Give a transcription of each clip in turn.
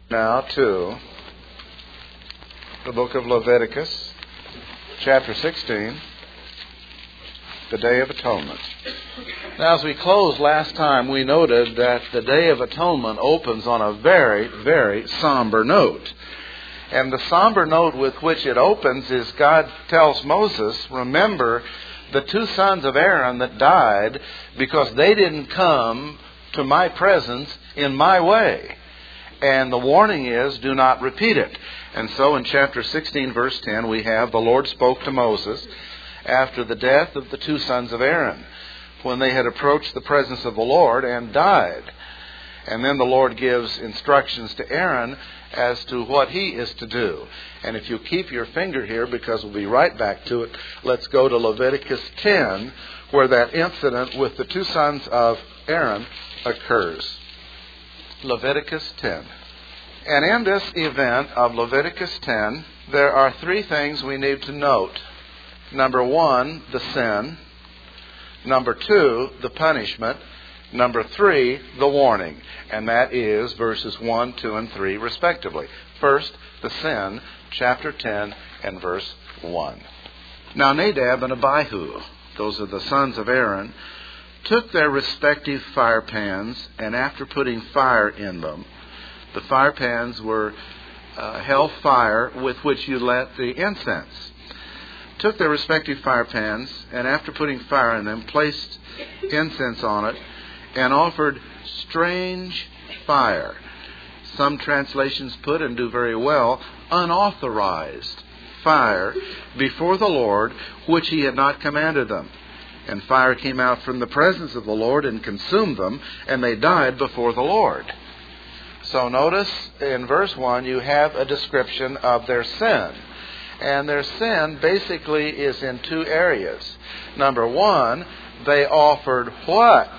Now to the book of Leviticus, chapter 16, the Day of Atonement. Now, as we closed last time, we noted that the Day of Atonement opens on a very, very somber note. And the somber note with which it opens is God tells Moses, remember the two sons of Aaron that died because they didn't come to my presence in my way. And the warning is, do not repeat it. And so in chapter 16, verse 10, we have the Lord spoke to Moses after the death of the two sons of Aaron, when they had approached the presence of the Lord and died. And then the Lord gives instructions to Aaron as to what he is to do. And if you keep your finger here, because we'll be right back to it, let's go to Leviticus 10, where that incident with the two sons of Aaron occurs. Leviticus 10. And in this event of Leviticus 10, there are three things we need to note. Number one, the sin. Number two, the punishment. Number three, the warning. And that is verses 1, 2, and 3 respectively. First, the sin, chapter 10 and verse 1. Now Nadab and Abihu, those are the sons of Aaron, took their respective fire pans, and after putting fire in them, the fire pans were hell fire with which you lit the incense. Took their respective fire pans, and after putting fire in them, placed incense on it, and offered strange fire. Some translations put, and do very well, unauthorized fire before the Lord, which he had not commanded them. And fire came out from the presence of the Lord and consumed them, and they died before the Lord. So notice in verse 1 you have a description of their sin. And their sin basically is in two areas. Number one, they offered what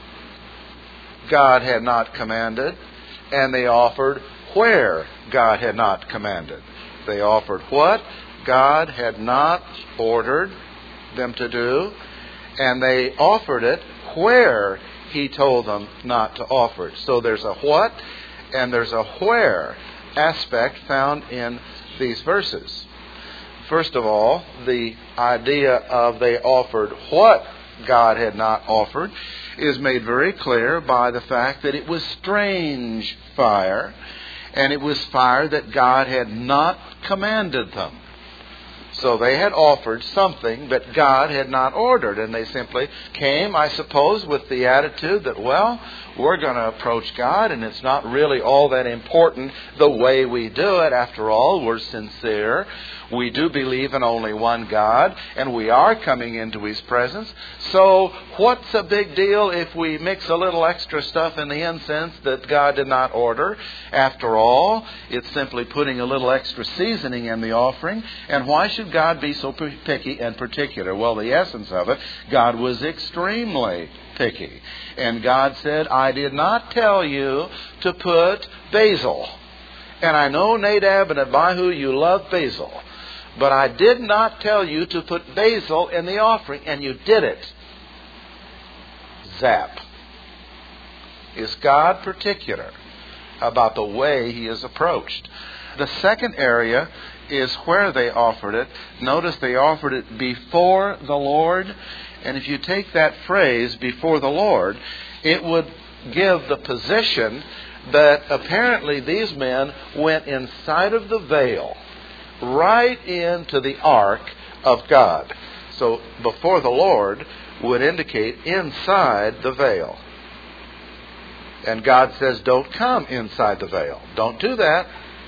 God had not commanded, and they offered where God had not commanded. They offered what God had not ordered them to do, and they offered it where he told them not to offer it. So there's a what and there's a where aspect found in these verses. First of all, the idea of they offered what God had not offered is made very clear by the fact that it was strange fire, and it was fire that God had not commanded them. So they had offered something that God had not ordered, and they simply came, I suppose, with the attitude that, well, we're going to approach God, and it's not really all that important the way we do it. After all, we're sincere. We do believe in only one God, and we are coming into his presence. So what's a big deal if we mix a little extra stuff in the incense that God did not order? After all, it's simply putting a little extra seasoning in the offering. And why should God be so picky and particular? Well, the essence of it, God was extremely picky. And God said, I did not tell you to put basil. And I know, Nadab and Abihu, you love basil. But I did not tell you to put basil in the offering, and you did it. Zap. Is God particular about the way he is approached? The second area is where they offered it. Notice they offered it before the Lord. And if you take that phrase, before the Lord, it would give the position that apparently these men went inside of the veil, right into the ark of God. So before the Lord would indicate inside the veil. And God says, don't come inside the veil. Don't do that.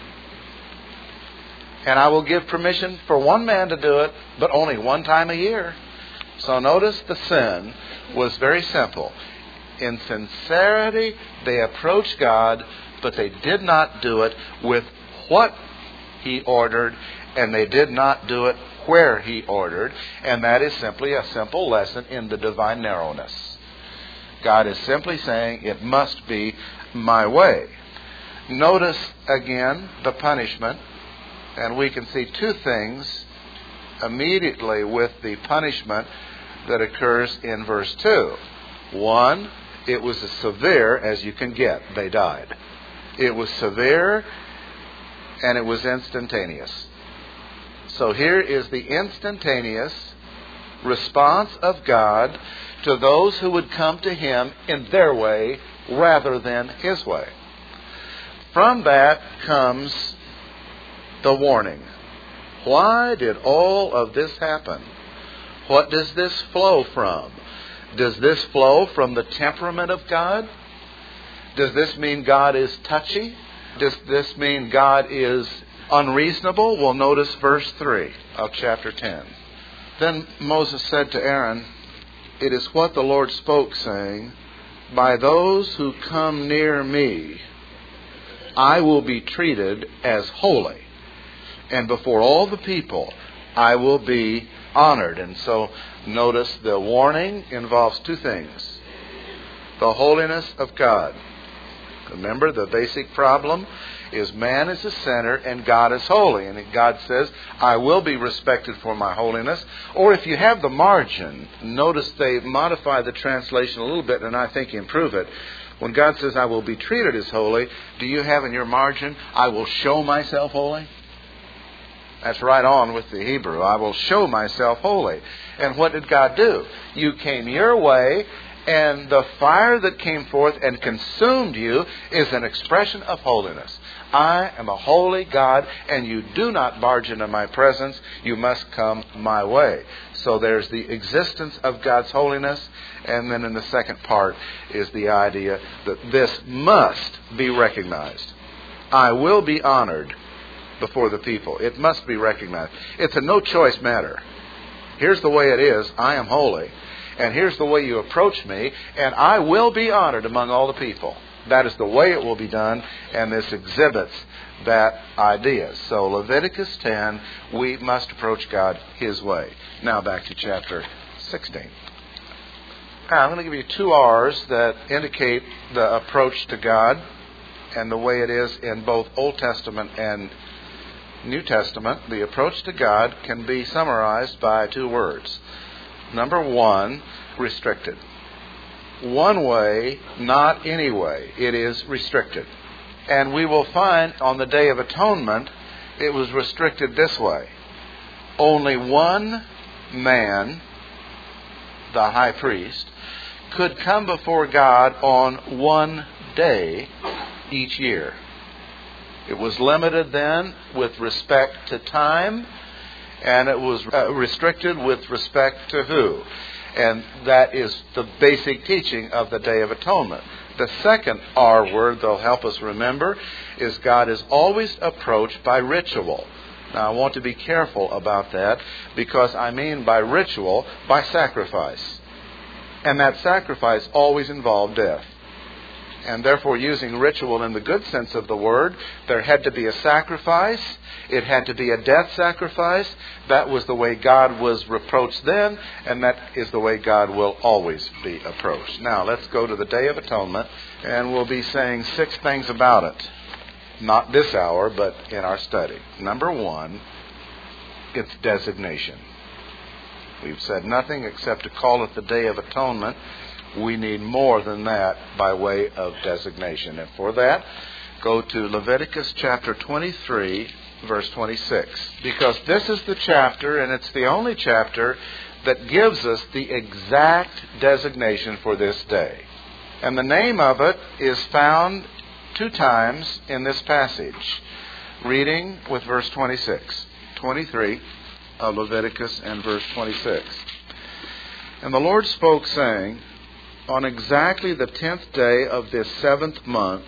And I will give permission for one man to do it, but only one time a year. So notice the sin was very simple. In sincerity, they approached God, but they did not do it with what he ordered, and they did not do it where he ordered. And that is simply a simple lesson in the divine narrowness. God is simply saying, it must be my way. Notice again the punishment, and we can see two things immediately with the punishment that occurs in verse 2. One, it was as severe as you can get. They died. It was severe, and it was instantaneous. So here is the instantaneous response of God to those who would come to Him in their way rather than His way. From that comes the warning. Why did all of this happen? What does this flow from? Does this flow from the temperament of God? Does this mean God is touchy? Does this mean God is unreasonable? Well, notice verse 3 of chapter 10. Then Moses said to Aaron, "It is what the Lord spoke, saying, by those who come near me, I will be treated as holy, and before all the people I will be honored." And so notice the warning involves two things. The holiness of God. Remember, the basic problem is man is the center and God is holy. And God says, I will be respected for my holiness. Or if you have the margin, notice they modify the translation a little bit and I think improve it. When God says, I will be treated as holy, do you have in your margin, I will show myself holy? That's right on with the Hebrew. I will show myself holy. And what did God do? You came your way, and the fire that came forth and consumed you is an expression of holiness. I am a holy God, and you do not barge into my presence. You must come my way. So there's the existence of God's holiness, and then in the second part is the idea that this must be recognized. I will be honored before the people. It must be recognized. It's a no-choice matter. Here's the way it is. I am holy. And here's the way you approach me, and I will be honored among all the people. That is the way it will be done, and this exhibits that idea. So Leviticus 10, we must approach God His way. Now back to chapter 16. Now, I'm going to give you two R's that indicate the approach to God and the way it is in both Old Testament and New Testament. The approach to God can be summarized by two words. Number one, restricted. One way, not any way. It is restricted. And we will find on the Day of Atonement, it was restricted this way. Only one man, the high priest, could come before God on one day each year. It was limited then with respect to time, and it was restricted with respect to who. And that is the basic teaching of the Day of Atonement. The second R word that'll help us remember is God is always approached by ritual. Now I want to be careful about that, because I mean by ritual, by sacrifice. And that sacrifice always involved death. And therefore, using ritual in the good sense of the word, there had to be a sacrifice. It had to be a death sacrifice. That was the way God was approached then, and that is the way God will always be approached. Now, let's go to the Day of Atonement, and we'll be saying 6 things about it. Not this hour, but in our study. Number one, its designation. We've said nothing except to call it the Day of Atonement. We need more than that by way of designation. And for that, go to Leviticus chapter 23, verse 26. Because this is the chapter, and it's the only chapter that gives us the exact designation for this day. And the name of it is found 2 times in this passage. Reading with verse 26. 23 of Leviticus and verse 26. And the Lord spoke, saying, on exactly the 10th day of this 7th month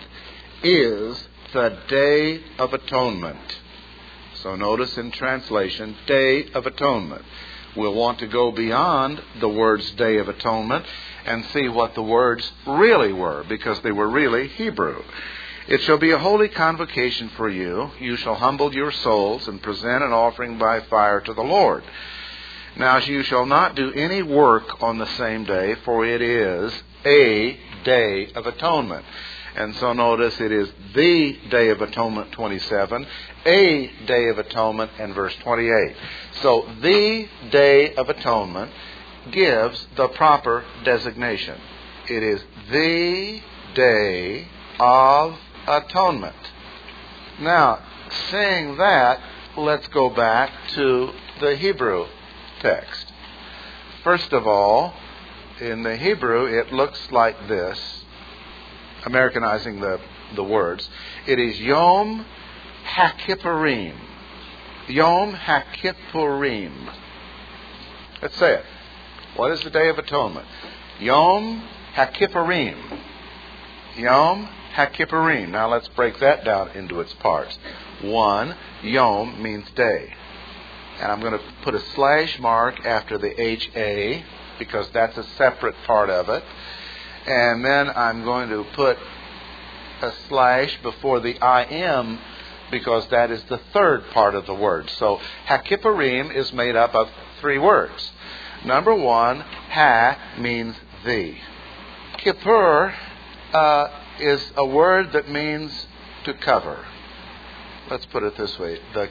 is the Day of Atonement. So notice in translation, Day of Atonement. We'll want to go beyond the words Day of Atonement and see what the words really were, because they were really Hebrew. It shall be a holy convocation for you. You shall humble your souls and present an offering by fire to the Lord. Now you shall not do any work on the same day, for it is a Day of Atonement. And so notice it is the Day of Atonement 27, a Day of Atonement and verse 28. So the Day of Atonement gives the proper designation. It is the Day of atonement. Now, seeing that, let's go back to the Hebrew text. First of all, in the Hebrew, it looks like this, Americanizing the words. It is Yom HaKippurim. Yom HaKippurim. Let's say it. What is the Day of Atonement? Yom HaKippurim. Yom HaKippurim. Now let's break that down into its parts. One, Yom means day. And I'm going to put a slash mark after the HA because that's a separate part of it. And then I'm going to put a slash before the IM because that is the third part of the word. So HaKippurim is made up of three words. Number one, Ha means the. Kippur is a word that means to cover. Let's put it this way. The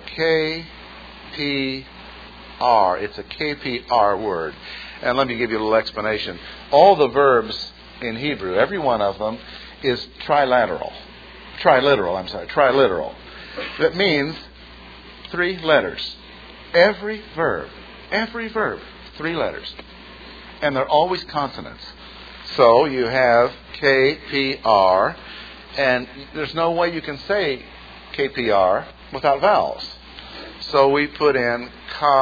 KPR. It's a KPR word. And let me give you a little explanation. All the verbs in Hebrew, every one of them, is triliteral. Triliteral. That means three letters. Every verb, 3 letters. And they're always consonants. So you have KPR, and there's no way you can say KPR without vowels. So we put in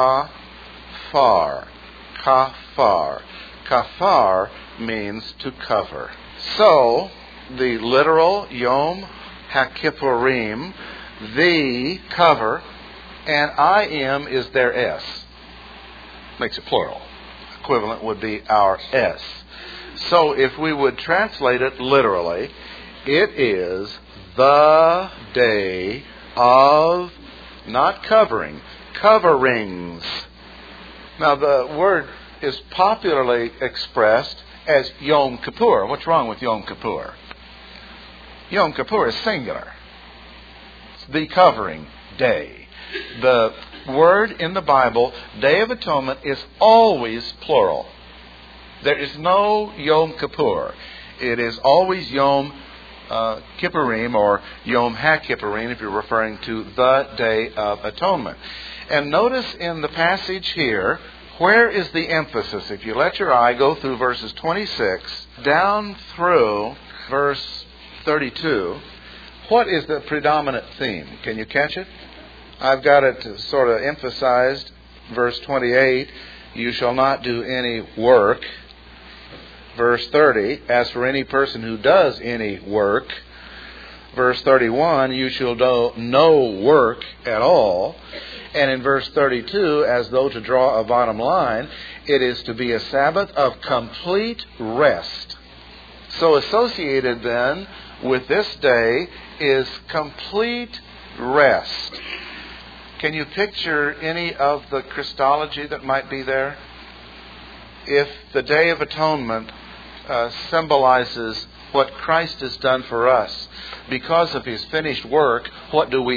kafar. Kafar. Kafar means to cover. So the literal Yom HaKippurim, the cover, and IM is their S. Makes it plural. Equivalent would be our S. So if we would translate it literally, it is the day of, not covering, coverings. Now the word is popularly expressed as Yom Kippur. What's wrong with Yom Kippur? Yom Kippur is singular. It's the covering day. The word in the Bible, Day of Atonement, is always plural. There is no Yom Kippur. It is always Yom Kippurim or Yom HaKippurim if you're referring to the Day of Atonement. And notice in the passage here, where is the emphasis? If you let your eye go through verses 26 down through verse 32, what is the predominant theme? Can you catch it? I've got it sort of emphasized. Verse 28, you shall not do any work. Verse 30, as for any person who does any work. Verse 31, you shall do no work at all. And in verse 32, as though to draw a bottom line, it is to be a Sabbath of complete rest. So associated then with this day is complete rest. Can you picture any of the Christology that might be there? If the Day of Atonement symbolizes what Christ has done for us, because of His finished work, what do?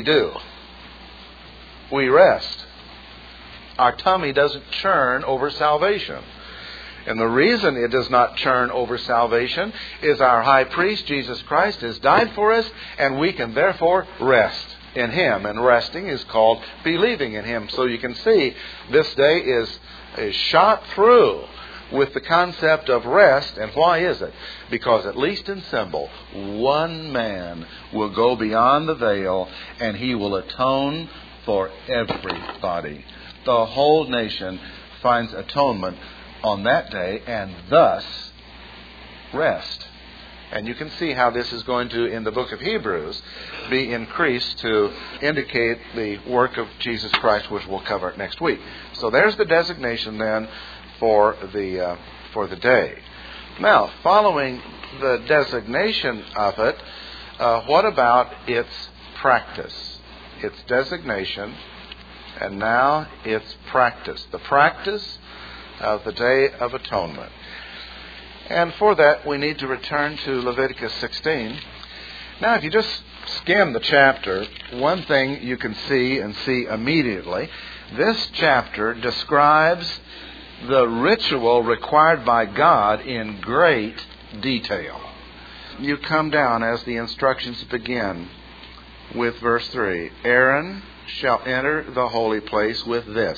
We rest. Our tummy doesn't churn over salvation. And the reason it does not churn over salvation is our high priest, Jesus Christ, has died for us, and we can therefore rest in Him. And resting is called believing in Him. So you can see this day is shot through with the concept of rest. And why is it? Because at least in symbol, one man will go beyond the veil and he will atone for everybody. The whole nation finds atonement on that day and thus rest. And you can see how this is going to, in the book of Hebrews, be increased to indicate the work of Jesus Christ, which we'll cover next week. So there's the designation then for the day. Now, following the designation of it, what about its practice? Its designation, and now its practice. The practice of the Day of Atonement. And for that, we need to return to Leviticus 16. Now, if you just skim the chapter, one thing you can see and see immediately, this chapter describes the ritual required by God in great detail. you come down as the instructions begin with verse 3. Aaron shall enter the holy place with this,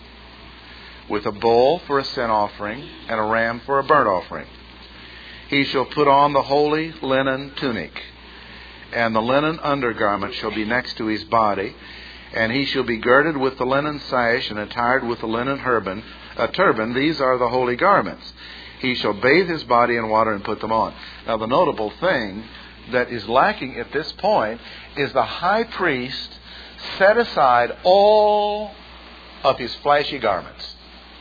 with a bull for a sin offering and a ram for a burnt offering. He shall put on the holy linen tunic, and the linen undergarment shall be next to his body, and he shall be girded with the linen sash and attired with the linen turban. These are the holy garments. He shall bathe his body in water and put them on. Now, the notable thing that is lacking at this point is the high priest set aside all of his flashy garments.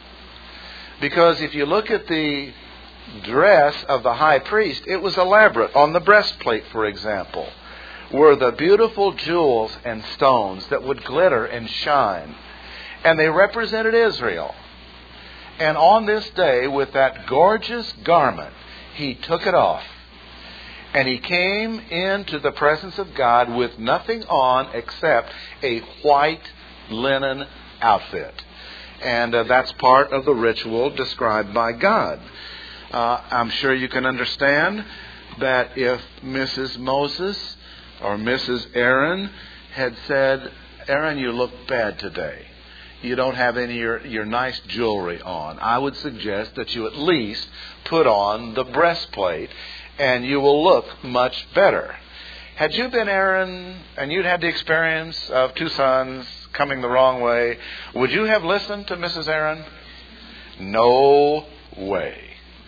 Because if you look at the dress of the high priest, it was elaborate. On the breastplate, for example, were the beautiful jewels and stones that would glitter and shine. And they represented Israel. And on this day, with that gorgeous garment, he took it off. And he came into the presence of God with nothing on except a white linen outfit. And that's part of the ritual described by God. I'm sure you can understand that if Mrs. Moses or Mrs. Aaron had said, Aaron, you look bad today. You don't have any of your nice jewelry on. I would suggest that you at least put on the breastplate and you will look much better. Had you been Aaron and you'd had the experience of two sons coming the wrong way, would you have listened to Mrs. Aaron? No way.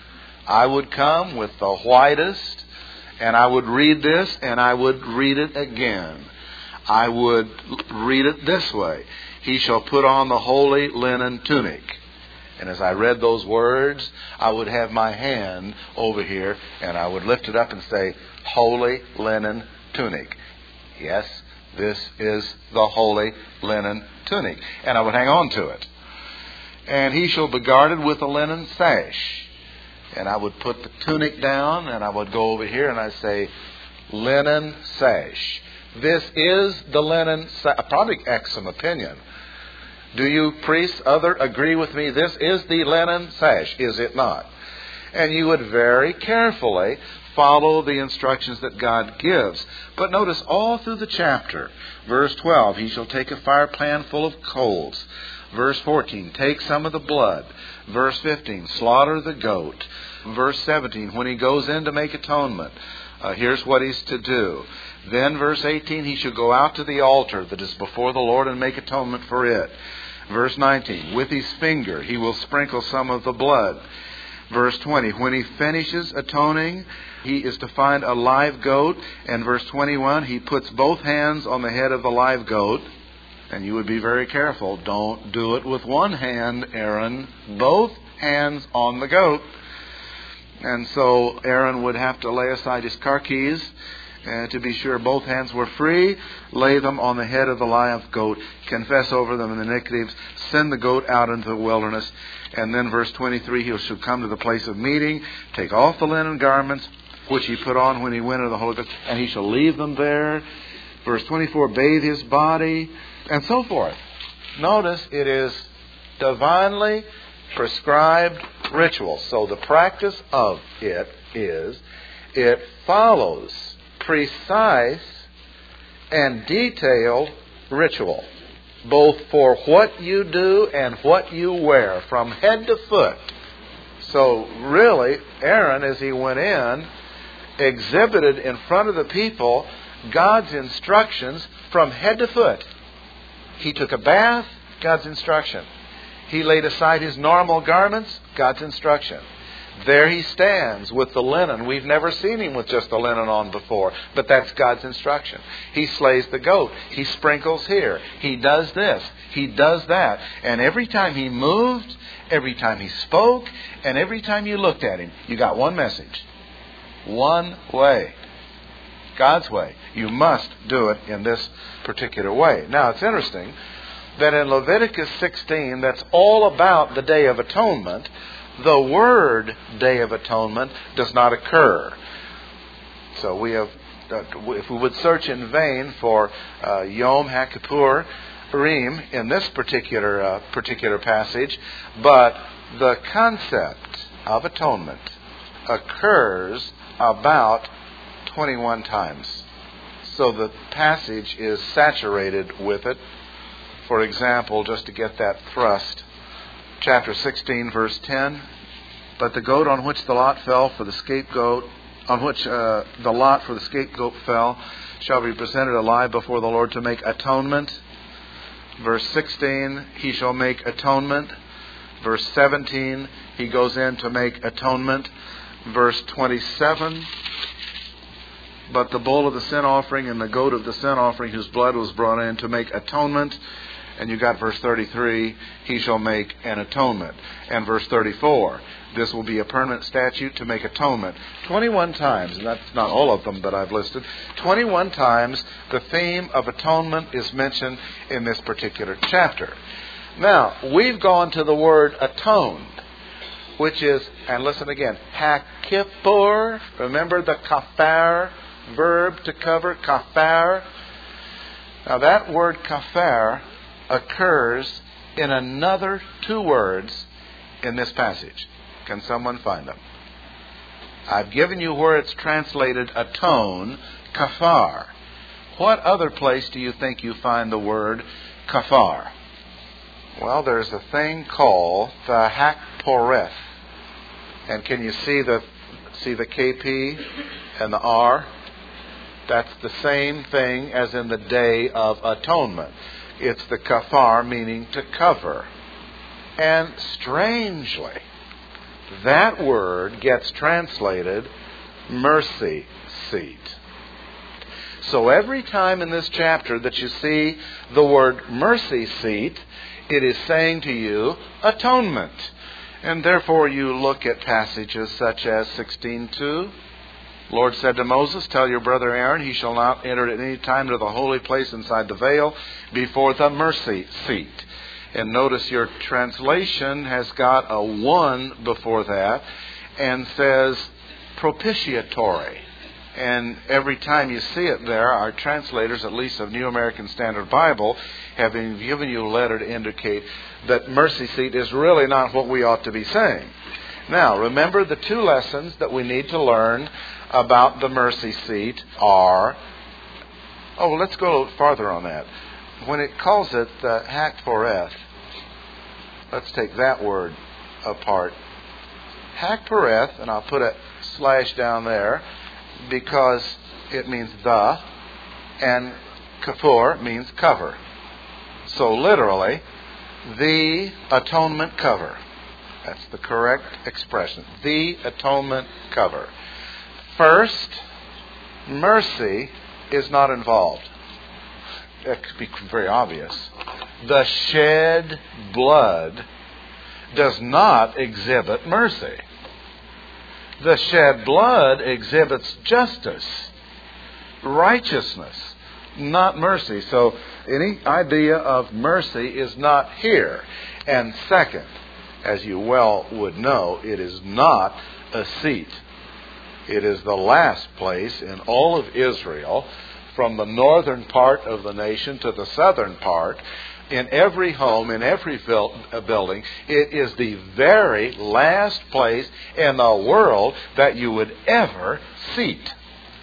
I would come with the whitest, and I would read this, and I would read it again. I would read it this way. He shall put on the holy linen tunic. And as I read those words, I would have my hand over here, and I would lift it up and say, holy linen tunic. Yes, this is the holy linen tunic. And I would hang on to it. And he shall be guarded with a linen sash. And I would put the tunic down, and I would go over here, and I'd say, linen sash. This is the linen sash. Probably X some opinion. Do you priests agree with me? This is the linen sash, is it not? And you would very carefully follow the instructions that God gives. But notice all through the chapter, verse 12, he shall take a fire pan full of coals. Verse 14, take some of the blood. Verse 15, slaughter the goat. Verse 17, when he goes in to make atonement, here's what he's to do. Then verse 18, he shall go out to the altar that is before the Lord and make atonement for it. Verse 19, with his finger he will sprinkle some of the blood. Verse 20, when he finishes atoning, he is to find a live goat. And verse 21, he puts both hands on the head of the live goat. And you would be very careful. Don't do it with one hand, Aaron. Both hands on the goat. And so Aaron would have to lay aside his car keys to be sure both hands were free, lay them on the head of the live goat, confess over them the iniquities, send the goat out into the wilderness. And then verse 23, he shall come to the place of meeting, take off the linen garments, which he put on when he went into the holy place, and he shall leave them there. Verse 24, bathe his body, and so forth. Notice it is divinely prescribed ritual. So the practice of it is, it follows precise and detailed ritual, both for what you do and what you wear, from head to foot. So really, Aaron, as he went in, exhibited in front of the people God's instructions from head to foot. He took a bath, God's instruction. He laid aside his normal garments, God's instruction. There he stands with the linen. We've never seen him with just the linen on before, but that's God's instruction. He slays the goat. He sprinkles here. He does this. He does that. And every time he moved, every time he spoke, and every time you looked at him, you got one message. One way. God's way. You must do it in this particular way. Now, it's interesting that in Leviticus 16, that's all about the Day of Atonement. The word Day of Atonement does not occur. So we have, if we would search in vain for Yom HaKippurim in this particular passage, but the concept of atonement occurs about 21 times. So the passage is saturated with it. For example, just to get that thrust, chapter 16, verse 10, but the goat on which the lot fell for the scapegoat, on which the lot for the scapegoat fell, shall be presented alive before the Lord to make atonement. Verse 16, he shall make atonement. Verse 17, he goes in to make atonement. Verse 27, but the bull of the sin offering and the goat of the sin offering whose blood was brought in to make atonement. And you got verse 33, he shall make an atonement. And verse 34, this will be a permanent statute to make atonement. 21 times, and that's not all of them that I've listed, 21 times the theme of atonement is mentioned in this particular chapter. Now, we've gone to the word atoned, which is, and listen again, hakippur. Remember the kafar verb to cover, kafar. Now that word kafar occurs in another two words in this passage. Can someone find them? I've given you where it's translated atone, kafar. What other place do you think you find the word kafar? Well, there's a thing called the hakporeth. And can you see the KP and the R? That's the same thing as in the Day of Atonement. It's the kafar, meaning to cover. And strangely, that word gets translated mercy seat. So every time in this chapter that you see the word mercy seat, it is saying to you atonement. And therefore you look at passages such as 16:2. Lord said to Moses, tell your brother Aaron, he shall not enter at any time to the holy place inside the veil before the mercy seat. And notice your translation has got a 1 before that and says propitiatory. And every time you see it there, our translators, at least of New American Standard Bible, have been given you a letter to indicate that mercy seat is really not what we ought to be saying. Now, remember the two lessons that we need to learn about the mercy seat are... let's go a little farther on that. When it calls it the hakporeth, let's take that word apart. Hakporeth, and I'll put a slash down there, because it means the, and kafur means cover. So literally, the atonement cover. That's the correct expression. The atonement cover. First, mercy is not involved. That could be very obvious. The shed blood does not exhibit mercy. The shed blood exhibits justice, righteousness, not mercy. So any idea of mercy is not here. And second, as you well would know, it is not a seat. It is the last place in all of Israel, from the northern part of the nation to the southern part, in every home, in every building. It is the very last place in the world that you would ever sit.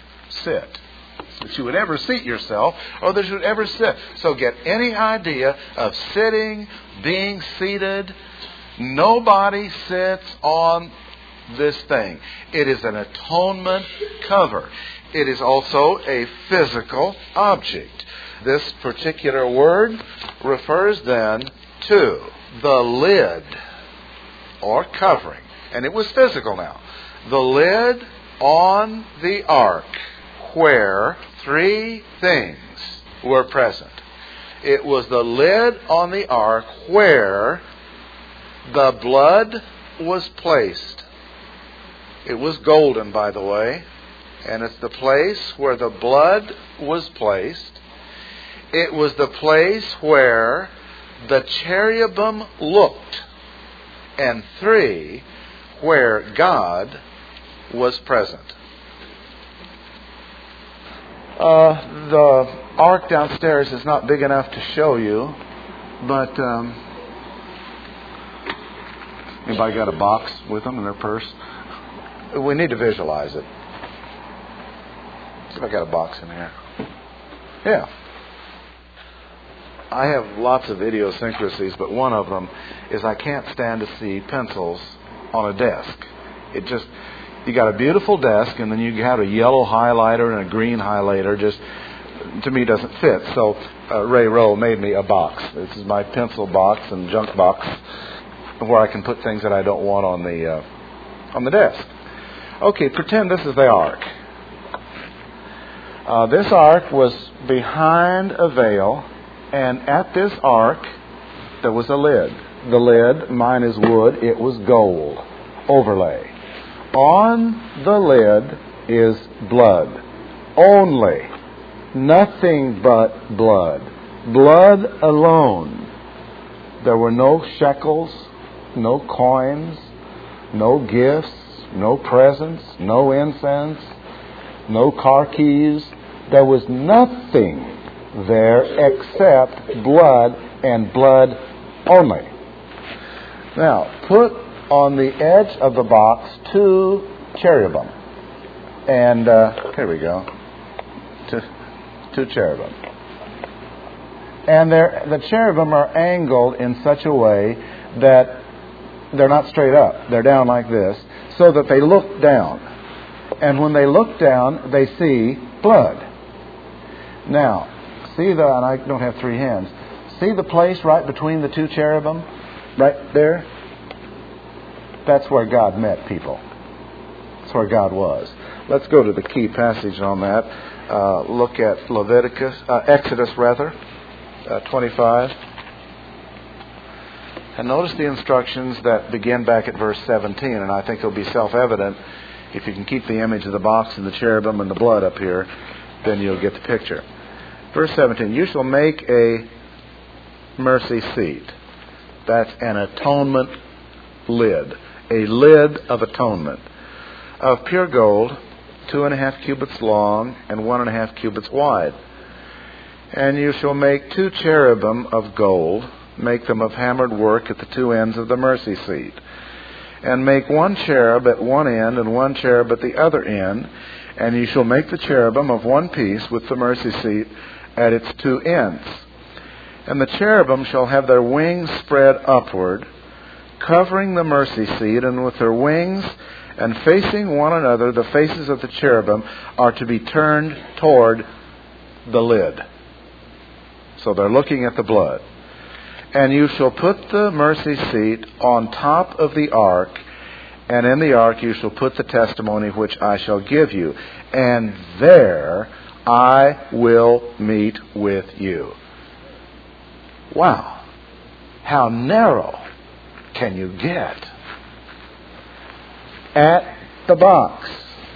That you would ever seat yourself, or that you would ever sit. So get any idea of sitting, being seated. Nobody sits on this thing. It is an atonement cover. It is also a physical object. This particular word refers then to the lid or covering. And it was physical now. The lid on the ark where three things were present. It was the lid on the ark where the blood was placed. It was golden, by the way. And it's the place where the blood was placed. It was the place where the cherubim looked. And three, where God was present. The ark downstairs is not big enough to show you, but anybody got a box with them in their purse? We need to visualize it. see if I got a box in here. Yeah. I have lots of idiosyncrasies, but one of them is I can't stand to see pencils on a desk. You got a beautiful desk, and then you have a yellow highlighter and a green highlighter. Just, to me, doesn't fit. So Ray Rowe made me a box. This is my pencil box and junk box, where I can put things that I don't want on the desk. Okay, pretend this is the ark. This ark was behind a veil, and at this ark there was a lid. The lid, mine is wood, it was gold overlay. On the lid is blood. Only. Nothing but blood. Blood alone. There were no shekels, no coins, no gifts, no presents, no incense, no car keys. There was nothing there except blood and blood only. Now, put on the edge of the box 2 cherubim. And here we go. Two cherubim. And the cherubim are angled in such a way that they're not straight up. They're down like this, so that they look down. And when they look down, they see blood. Now, and I don't have 3 hands. See the place right between the 2 cherubim? Right there? That's where God met people. That's where God was. Let's go to the key passage on that. Look at Exodus 25. And notice the instructions that begin back at verse 17. And I think it'll be self-evident if you can keep the image of the box and the cherubim and the blood up here, then you'll get the picture. Verse 17, you shall make a mercy seat. That's an atonement lid. A lid of atonement. Of pure gold, 2.5 cubits long and 1.5 cubits wide. And you shall make 2 cherubim of gold. Make them of hammered work at the 2 ends of the mercy seat. And make 1 cherub at one end and 1 cherub at the other end. And you shall make the cherubim of one piece with the mercy seat at its 2 ends. And the cherubim shall have their wings spread upward, covering the mercy seat, and with their wings and facing one another, the faces of the cherubim are to be turned toward the lid. So they're looking at the blood. And you shall put the mercy seat on top of the ark, and in the ark you shall put the testimony which I shall give you. And there I will meet with you. Wow. How narrow can you get? At the box,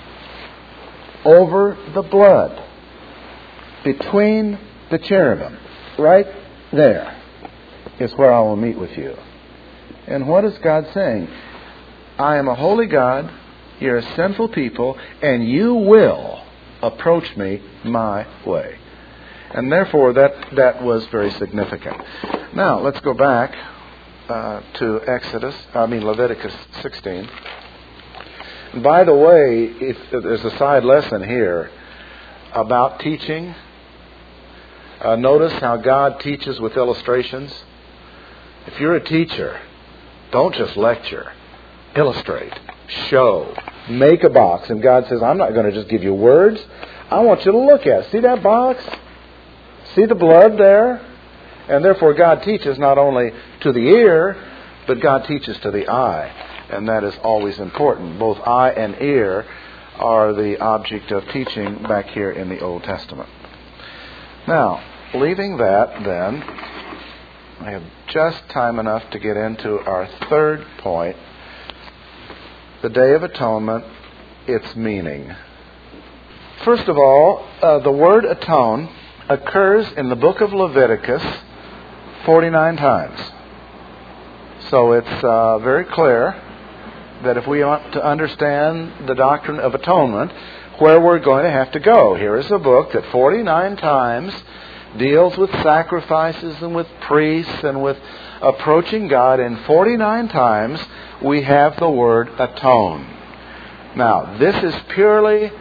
over the blood, between the cherubim, right there is where I will meet with you. And what is God saying? I am a holy God, you're a sinful people, and you will approach me my way. And therefore that was very significant. Now let's go back to Leviticus 16. And by the way, there's a side lesson here about teaching. Notice how God teaches with illustrations. If you're a teacher, don't just lecture. Illustrate. Show. Make a box. And God says, I'm not going to just give you words. I want you to look at it. See that box? See the blood there? And therefore God teaches not only to the ear, but God teaches to the eye. And that is always important. Both eye and ear are the object of teaching back here in the Old Testament. Now, leaving that then, I have just time enough to get into our third point. The Day of Atonement, its meaning. First of all, the word atone occurs in the book of Leviticus 49 times. So it's very clear that if we want to understand the doctrine of atonement, where we're going to have to go. Here is a book that 49 times deals with sacrifices and with priests and with approaching God. And 49 times we have the word atone. Now, this is purely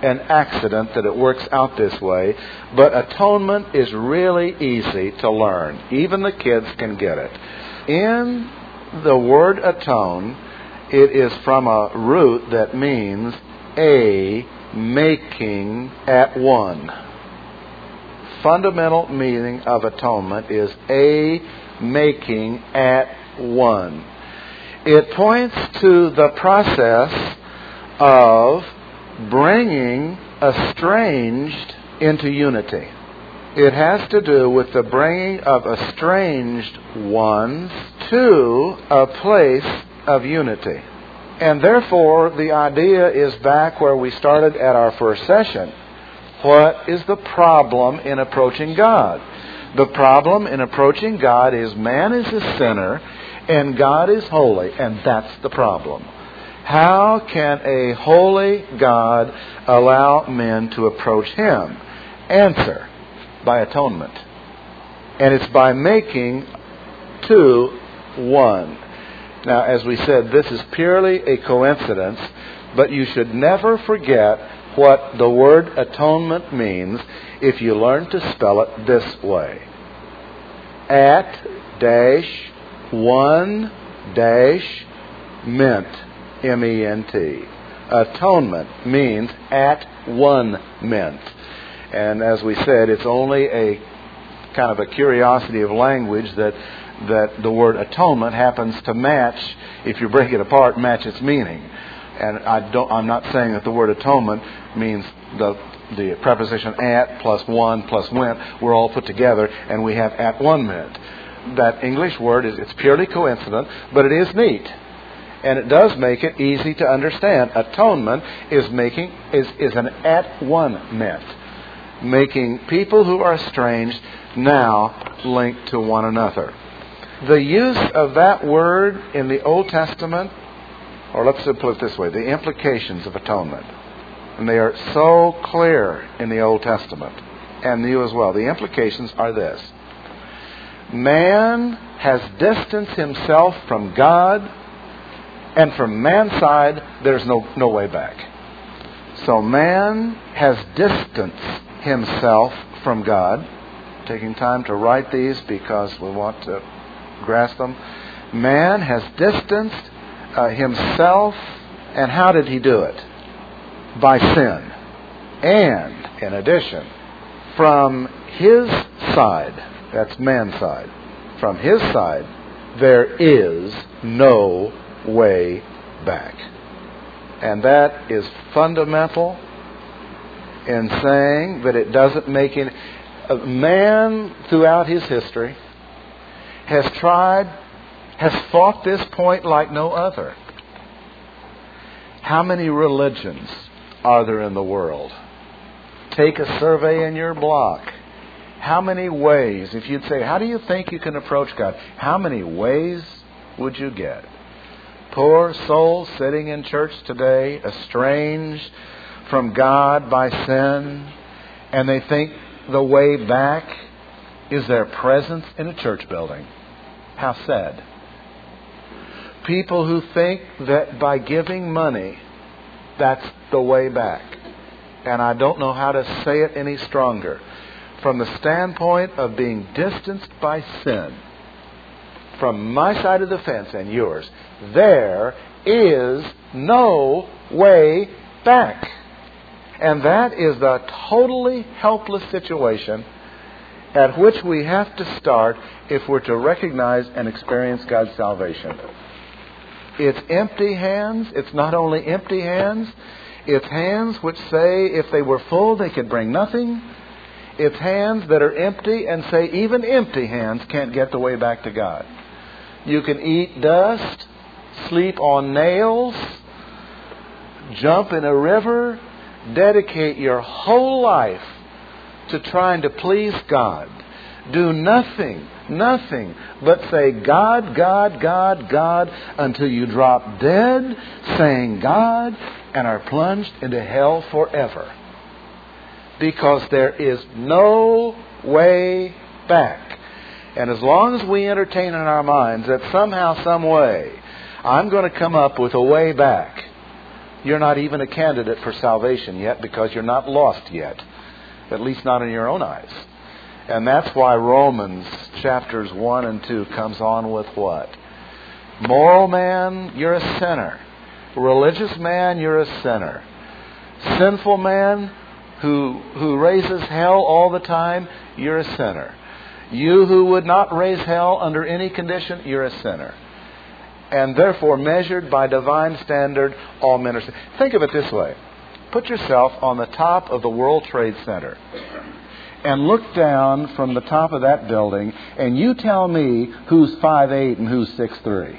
an accident that it works out this way, but atonement is really easy to learn. Even the kids can get it. In the word atone, it is from a root that means a making at one. Fundamental meaning of atonement is a making at one. It points to the process of bringing estranged into unity. It has to do with the bringing of estranged ones to a place of unity. And therefore, the idea is back where we started at our first session. What is the problem in approaching God? The problem in approaching God is man is a sinner and God is holy, and that's the problem. How can a holy God allow men to approach Him? Answer: by atonement. And it's by making two one. Now, as we said, this is purely a coincidence, but you should never forget what the word atonement means if you learn to spell it this way. At-one-ment. M-E-N-T. Atonement means at one ment. And as we said, it's only a kind of a curiosity of language that the word atonement happens to match, if you break it apart, match its meaning. And I'm not saying that the word atonement means the preposition at plus one plus went were all put together and we have at one ment. That English word it's purely coincident, but it is neat. And it does make it easy to understand. Atonement is an at one ment, making people who are estranged now linked to one another. The use of that word in the Old Testament, or let's put it this way, the implications of atonement, and they are so clear in the Old Testament and New as well. The implications are this: man has distanced himself from God, and from man's side, there's no way back. So man has distanced himself from God. Taking time to write these because we want to grasp them. Man has distanced himself, and how did he do it? By sin. And, in addition, from his side, that's man's side, from his side, there is no way back. And that is fundamental in saying that it doesn't make any... Man, throughout his history, has fought this point like no other. How many religions are there in the world? Take a survey in your block. How many ways, if you'd say, how do you think you can approach God? How many ways would you get? Poor souls sitting in church today, estranged from God by sin, and they think the way back is their presence in a church building. How sad. People who think that by giving money, that's the way back. And I don't know how to say it any stronger. From the standpoint of being distanced by sin, from my side of the fence and yours, there is no way back. And that is the totally helpless situation at which we have to start if we're to recognize and experience God's salvation. It's empty hands. It's not only empty hands. It's hands which say if they were full they could bring nothing. It's hands that are empty and say even empty hands can't get the way back to God. You can eat dust, sleep on nails, jump in a river, dedicate your whole life to trying to please God. Do nothing but say God, God, God, God until you drop dead saying God and are plunged into hell forever. Because there is no way back. And as long as we entertain in our minds that somehow, some way, I'm going to come up with a way back, You're not even a candidate for salvation yet because you're not lost yet. At least not in your own eyes. And that's why Romans chapters 1 and 2 comes on with what? Moral man, you're a sinner. Religious man, you're a sinner. Sinful man who raises hell all the time, you're a sinner. You who would not raise hell under any condition, you're a sinner. And therefore, measured by divine standard, all men are sinners. Think of it this way. Put yourself on the top of the World Trade Center and look down from the top of that building, and you tell me who's 5'8" and who's 6'3".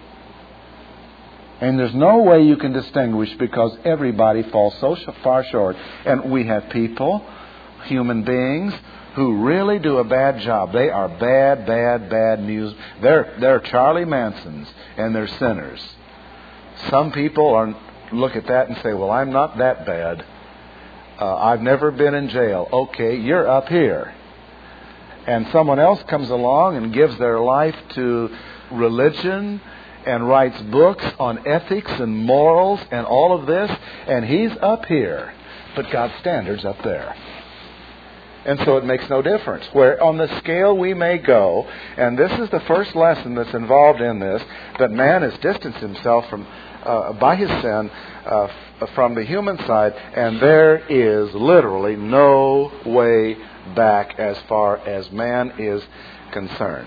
And there's no way you can distinguish because everybody falls so far short. And we have people, human beings, who really do a bad job. They are bad news. They're Charlie Mansons, and they're sinners. Some people look at that and say, well, I'm not that bad. I've never been in jail. Okay, you're up here. And someone else comes along and gives their life to religion and writes books on ethics and morals and all of this, and he's up here. But God's standard's up there. And so it makes no difference. Where on the scale we may go, and this is the first lesson that's involved in this, that man has distanced himself from by his sin from the human side, and there is literally no way back as far as man is concerned.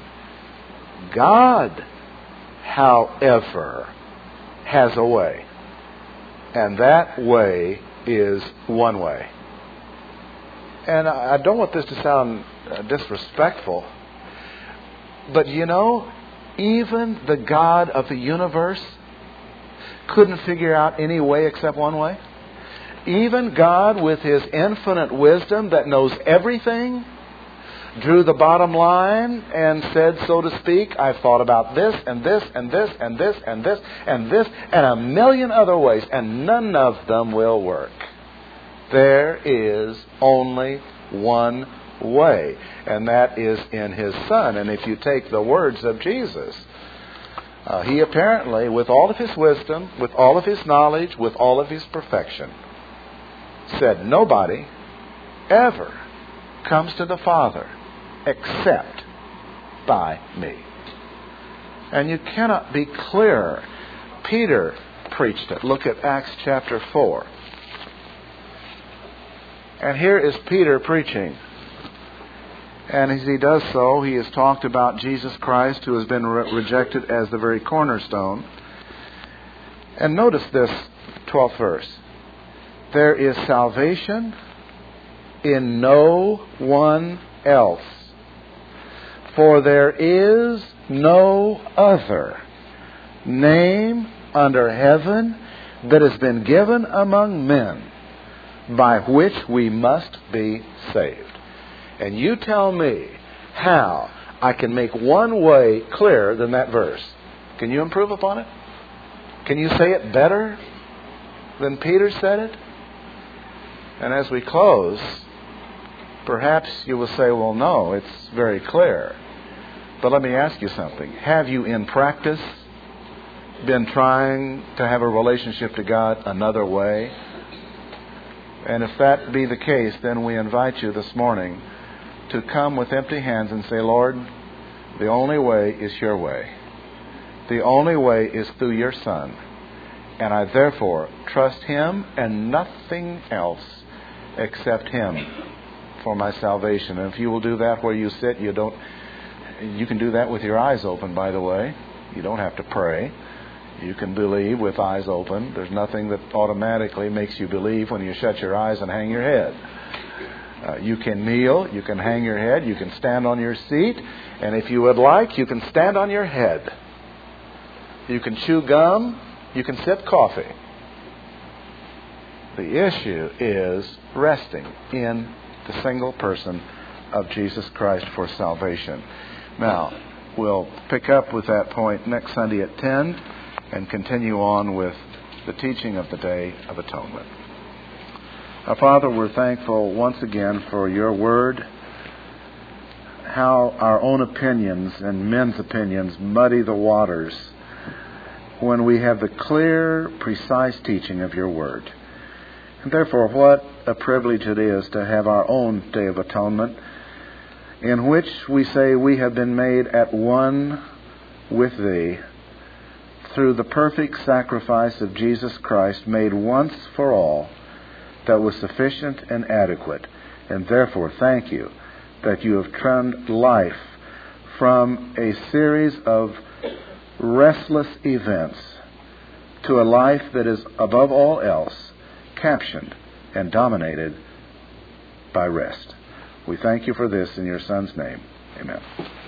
God, however, has a way, and that way is one way. And I don't want this to sound disrespectful, but you know, even the God of the universe couldn't figure out any way except one way. Even God, with His infinite wisdom that knows everything, drew the bottom line and said, so to speak, I've thought about this and this and this and this and this and this and a million other ways, and none of them will work. There is only one way, and that is in His Son. And if you take the words of Jesus, He apparently, with all of His wisdom, with all of His knowledge, with all of His perfection, said, nobody ever comes to the Father except by me. And you cannot be clearer. Peter preached it. Look at Acts chapter 4. And here is Peter preaching. And as he does so, he has talked about Jesus Christ, who has been rejected as the very cornerstone. And notice this 12th verse. There is salvation in no one else, for there is no other name under heaven that has been given among men by which we must be saved. And you tell me how I can make one way clearer than that verse. Can you improve upon it? Can you say it better than Peter said it? And as we close, perhaps you will say, well, no, it's very clear. But let me ask you something. Have you in practice been trying to have a relationship to God another way? And if that be the case, then we invite you this morning to come with empty hands and say, Lord, the only way is your way. The only way is through your Son. And I therefore trust Him and nothing else except Him for my salvation. And if you will do that where you sit, you can do that with your eyes open, by the way. You don't have to pray. You can believe with eyes open. There's nothing that automatically makes you believe when you shut your eyes and hang your head. You can kneel, you can hang your head, you can stand on your seat, and if you would like, you can stand on your head. You can chew gum, you can sip coffee. The issue is resting in the single person of Jesus Christ for salvation. Now, we'll pick up with that point next Sunday at 10 and continue on with the teaching of the Day of Atonement. Now, Father, we're thankful once again for your word, how our own opinions and men's opinions muddy the waters when we have the clear, precise teaching of your word. And therefore, what a privilege it is to have our own Day of Atonement, in which we say we have been made at one with Thee through the perfect sacrifice of Jesus Christ, made once for all, that was sufficient and adequate. And therefore, thank you that you have turned life from a series of restless events to a life that is, above all else, captioned and dominated by rest. We thank you for this in your Son's name. Amen.